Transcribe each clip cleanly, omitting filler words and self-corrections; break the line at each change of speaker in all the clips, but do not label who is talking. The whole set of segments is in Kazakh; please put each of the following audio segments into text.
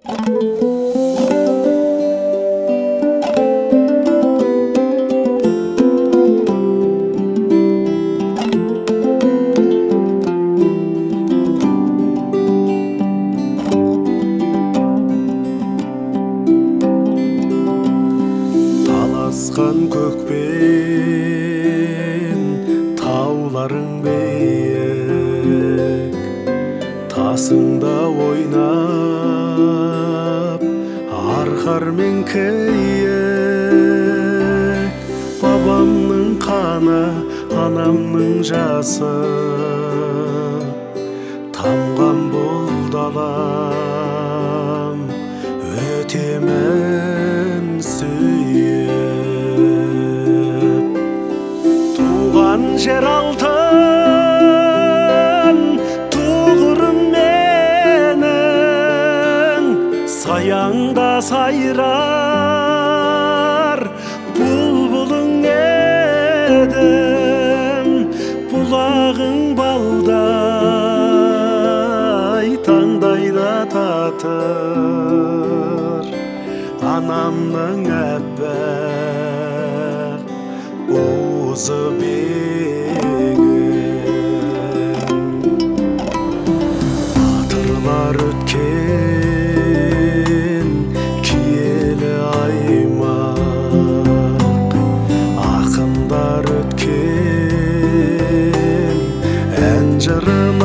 Таласқан көкпен тауларың биік, тасыңда ойнап арқармен киік. Бабамның қаны, анамның жасы тамған бұл далам, өтемен сүйіп. Туған жер алтын, тұғырым менің, саяңда сайрар бұлбұлың едім. Бұлағың балдай, таңдайда татыр, анамның әппақ уызы бегім. Батырлар өткен киелі аймақ, ақындар өткен ән жырын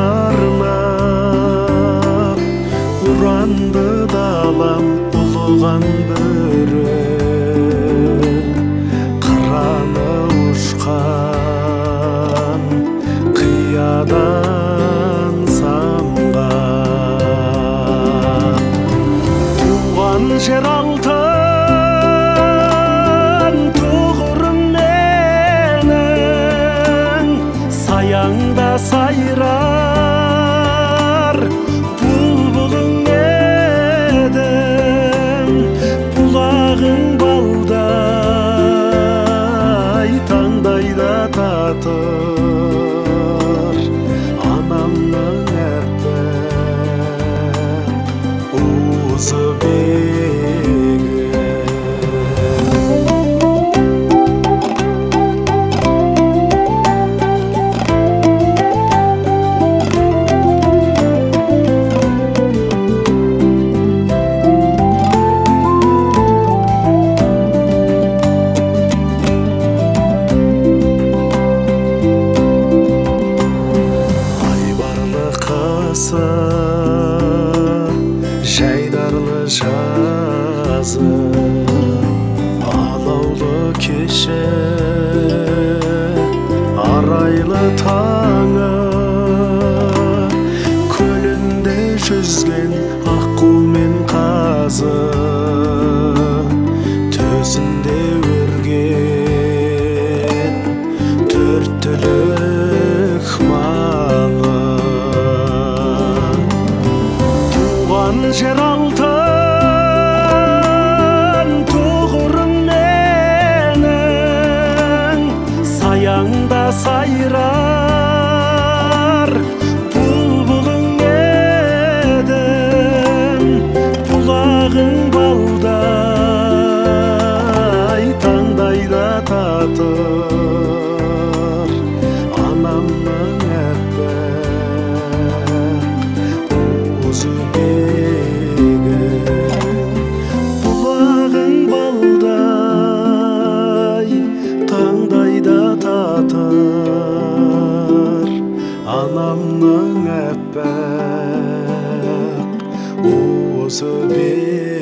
арнап, ұранды далам ұлыған бөрі, қыраны ұшқан қиядан самған. Туған жер алтын, тұғырым менің, саяңда сайрар бұлбұлың едім. Бұлағың балдай, таңдайда татыр, анамның әппақ уызы бегім. Жайдарлы жазы, алаулы кеші, арайлы таңы, көлінде жүзген аққу мен қазы, төсінде өрген төрт түлік малы. Туған жер алтын, тұғырым менің, саяңда сайрар бұлбұлың едім. Бұлағың балдай, таңдайда татыр, анамның әппақ уызы бегім. Бұлағың балдай, таңдайда татыр, анамның әппақ уызы бегім.